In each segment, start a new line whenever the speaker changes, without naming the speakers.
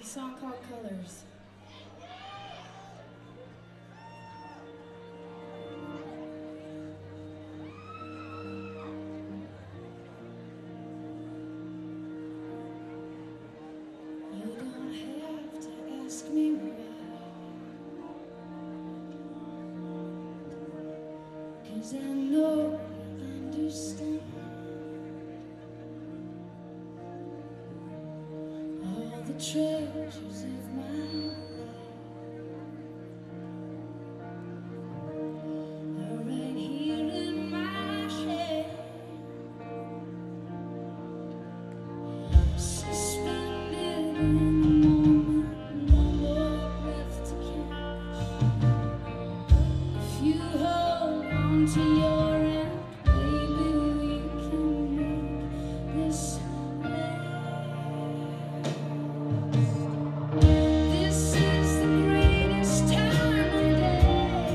Song called Colors. You don't have to ask me why, 'cause I know you understand all the treasures of my life are right here in my head, suspended in the moment, no more breath to catch. If you hold on to your end, maybe we can make this last. This is the greatest time of day,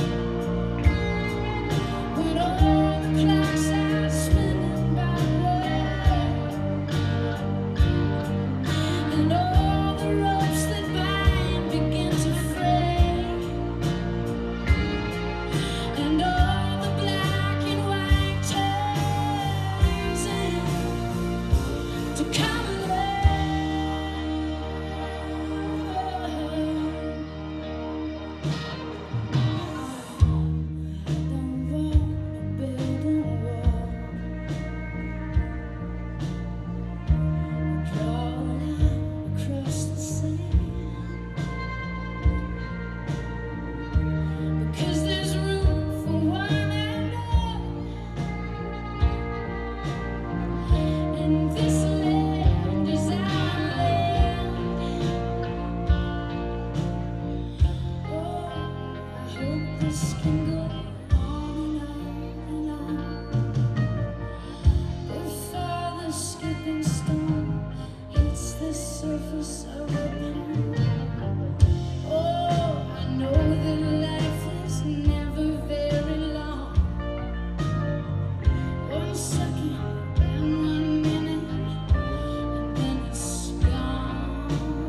when all the clocks are spinning backward, and all the ropes that bind begin to fray, and all the black and white turns into color. Don't wanna build a wall, draw a line across the sand, because there's room for one and all in this land is our land. Oh, I hope this can go on and on before the skipping stone hits the surface of the pond. Oh, I know that life is never very long. 1 second and 1 minute, and then it's gone.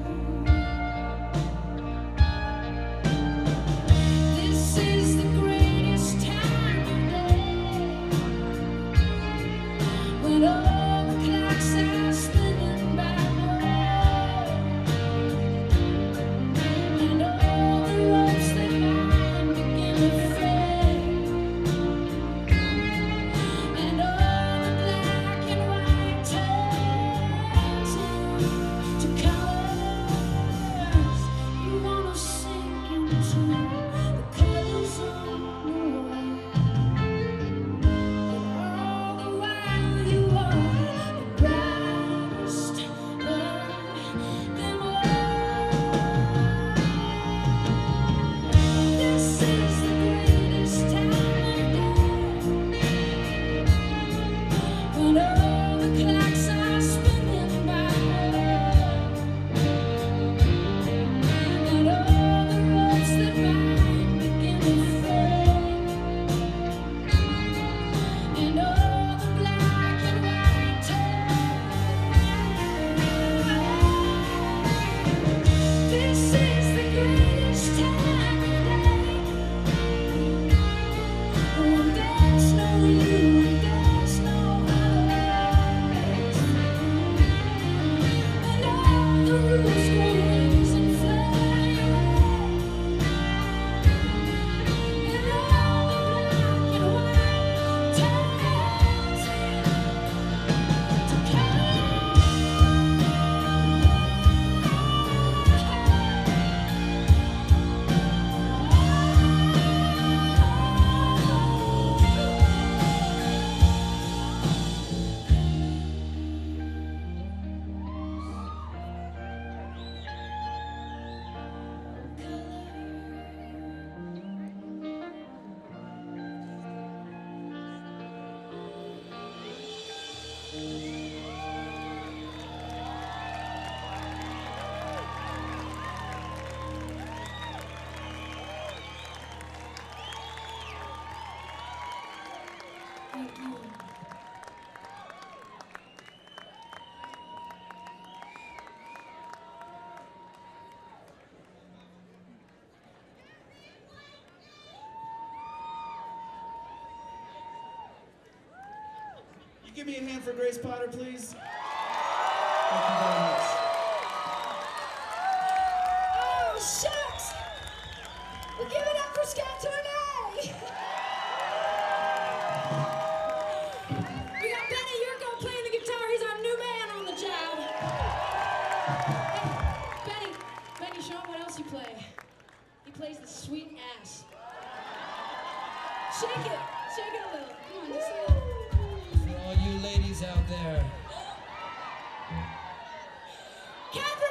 This is the greatest time of day, when all the clocks are spinning backward, and all the ropes that bind begin to fray, and all the black and white turns into colors. You wanna sink into the colors on the wall, but all the while you are the brightest of them all. This is the greatest time of day, when all the clocks are spinning backward, and all the ropes that bind begin to fray, and all the black and white turn. This is the greatest time of day, when there's no you, there's no others, and all the rules grow wings and fly away, and all the black and white turns into color. Thank you.
Give me a hand for Grace Potter, please. Thank you very much.
Oh, shucks! Well, give it up for Scott Tournay! We got Benny Yurko playing the guitar. He's our new man on the job. Hey, Benny, show him what else you play. He plays the sweet ass. Shake it a little. Come on, just a little.
For all you ladies out there.
Catherine!